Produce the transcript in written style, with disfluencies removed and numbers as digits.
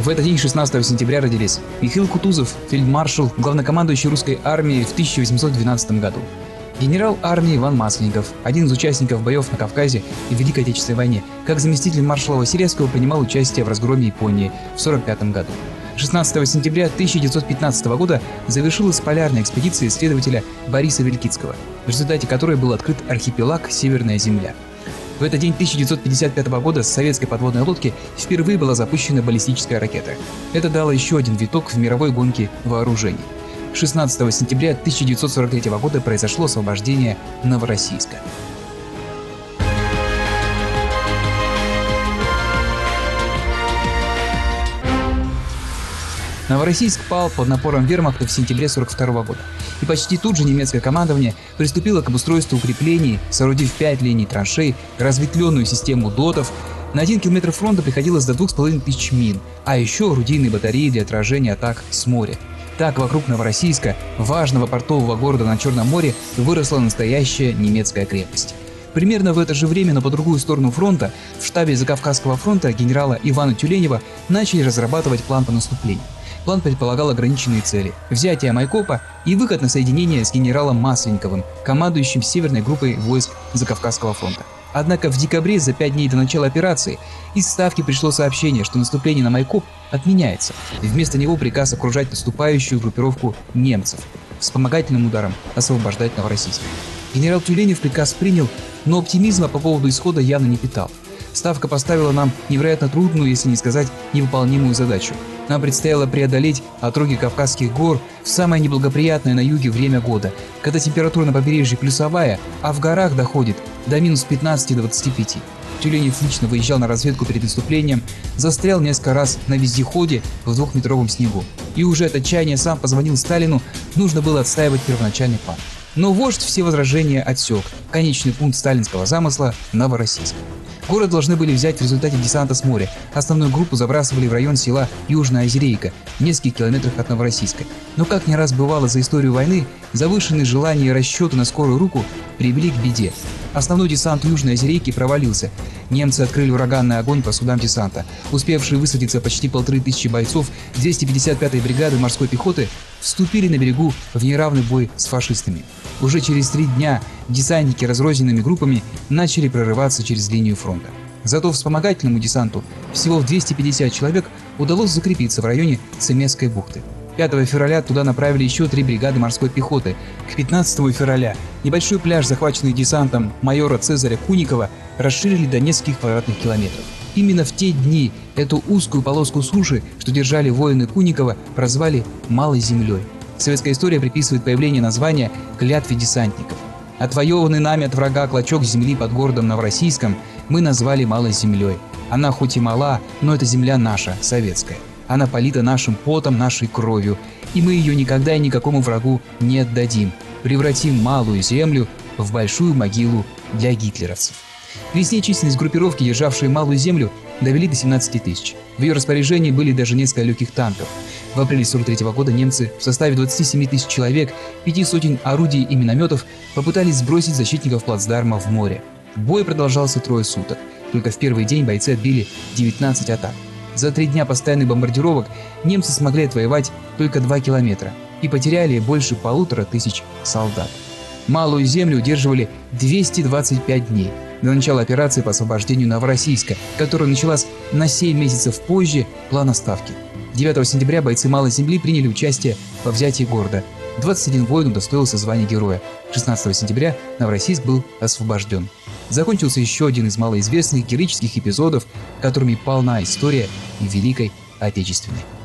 этот день, 16 сентября, родились Михаил Кутузов, фельдмаршал, главнокомандующий русской армией в 1812 году. Генерал армии Иван Масленников, один из участников боев на Кавказе и в Великой Отечественной войне, как заместитель маршала Василевского принимал участие в разгроме Японии в 1945 году. 16 сентября 1915 года завершилась полярная экспедиция исследователя Бориса Великицкого, в результате которой был открыт архипелаг Северная Земля. В этот день 1955 года с советской подводной лодки впервые была запущена баллистическая ракета. Это дало еще один виток в мировой гонке вооружений. 16 сентября 1943 года произошло освобождение Новороссийска. Новороссийск пал под напором вермахта в сентябре 1942 года, и почти тут же немецкое командование приступило к обустройству укреплений, соорудив 5 линий траншей, разветвленную систему дотов. На 1 километр фронта приходилось до 2500 мин, а еще орудийные батареи для отражения атак с моря. Так вокруг Новороссийска, важного портового города на Черном море, выросла настоящая немецкая крепость. Примерно в это же время, но по другую сторону фронта, в штабе Закавказского фронта генерала Ивана Тюленева начали разрабатывать план по наступлению. План предполагал ограниченные цели – взятие Майкопа и выход на соединение с генералом Масленниковым, командующим северной группой войск Закавказского фронта. Однако в декабре, за 5 дней до начала операции, из Ставки пришло сообщение, что наступление на Майкоп отменяется. Вместо него приказ окружать наступающую группировку немцев, вспомогательным ударом освобождать Новороссийск. Генерал Тюленев приказ принял, но оптимизма по поводу исхода явно не питал. Ставка поставила нам невероятно трудную, если не сказать невыполнимую задачу. Нам предстояло преодолеть отроги Кавказских гор в самое неблагоприятное на юге время года, когда температура на побережье плюсовая, а в горах доходит до минус 15-25. Тюленев лично выезжал на разведку перед наступлением, застрял несколько раз на вездеходе в 2-метровом снегу. И уже от отчаяния сам позвонил Сталину, нужно было отстаивать первоначальный план. Но вождь все возражения отсек. Конечный пункт сталинского замысла – Новороссийск. Город должны были взять в результате десанта с моря. Основную группу забрасывали в район села Южная Озерейка, в нескольких километрах от Новороссийска. Но, как не раз бывало за историю войны, завышенные желания и расчеты на скорую руку привели к беде. Основной десант Южной Озерейки провалился. Немцы открыли ураганный огонь по судам десанта. Успевшие высадиться почти 1500 бойцов 255-й бригады морской пехоты вступили на берегу в неравный бой с фашистами. Уже через 3 дня десантники разрозненными группами начали прорываться через линию фронта. Зато вспомогательному десанту всего в 250 человек удалось закрепиться в районе Цемесской бухты. 5 февраля туда направили еще 3 бригады морской пехоты. К 15 февраля небольшой пляж, захваченный десантом майора Цезаря Куникова, расширили до нескольких квадратных километров. Именно в те дни эту узкую полоску суши, что держали воины Куникова, прозвали «Малой землей». Советская история приписывает появление названия клятве десантников. Отвоеванный нами от врага клочок земли под городом Новороссийском мы назвали Малой землей. Она хоть и мала, но это земля наша, советская. Она полита нашим потом, нашей кровью, и мы ее никогда и никакому врагу не отдадим. Превратим малую землю в большую могилу для гитлеровцев. К весне численность группировки, державшей малую землю, довели до 17 тысяч. В ее распоряжении были даже несколько легких танков. В апреле 1943 года немцы в составе 27 тысяч человек, 5 сотен орудий и минометов попытались сбросить защитников плацдарма в море. Бой продолжался 3 суток. Только в первый день бойцы отбили 19 атак. За 3 дня постоянных бомбардировок немцы смогли отвоевать только 2 километра и потеряли больше 1500 солдат. Малую землю удерживали 225 дней до начала операции по освобождению Новороссийска, которая началась на 7 месяцев позже плана Ставки. 9 сентября бойцы Малой земли приняли участие во взятии города. 21 воин удостоился звания героя. 16 сентября Новороссийск был освобожден. Закончился еще один из малоизвестных героических эпизодов, которыми полна история Великой Отечественной.